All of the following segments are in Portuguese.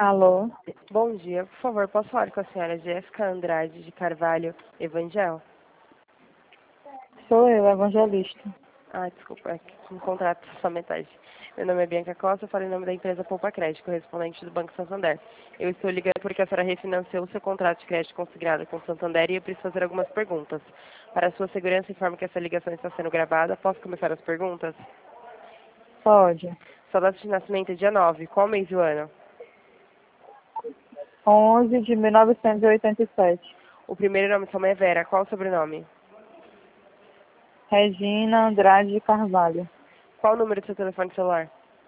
Alô? Bom dia, por favor, posso falar com a senhora Jéssica Andrade de Carvalho Evangel? Sou eu, evangelista. Desculpa, é que um contrato só metade. Meu nome é Bianca Costa, eu falo em nome da empresa Poupa Crédito, correspondente do Banco Santander. Eu estou ligando porque a senhora refinanciou o seu contrato de crédito consignado com o Santander e eu preciso fazer algumas perguntas. Para a sua segurança, informo que essa ligação está sendo gravada. Posso começar as perguntas? Pode. Sua data de nascimento é dia 9. Qual mês e o ano? 11 de 1987. O primeiro nome de sua mãe é Vera. Qual o sobrenome? Regina Andrade de Carvalho. Qual o número do seu telefone celular?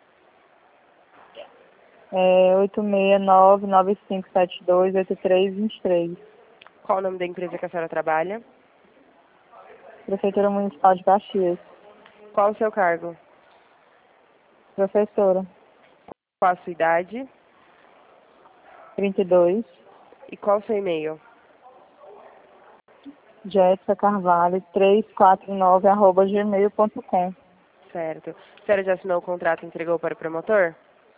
869-9572-8323. Qual o nome da empresa que a senhora trabalha? Prefeitura Municipal de Caxias. Qual o seu cargo? Professora. Qual a sua idade? 32. E qual o seu e-mail? Jéssica Carvalho 349@gmail.com. Certo. A senhora já assinou o contrato e entregou para o promotor?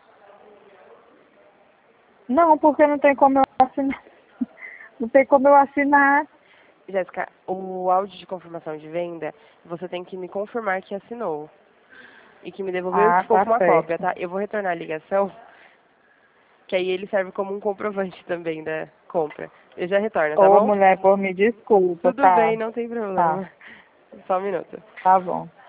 Não, porque não tem como eu assinar. Não tem como eu assinar. Jéssica, o áudio de confirmação de venda, você tem que me confirmar que assinou. E que me devolveu se for Tá com uma cópia, certo. tá? Eu vou retornar a ligação, que aí ele serve como um comprovante também da compra. Eu já retorno, tá Ô, bom? mulher, por me desculpa, Tudo tá? bem, não tem Tá, problema. Só um minuto. tá bom.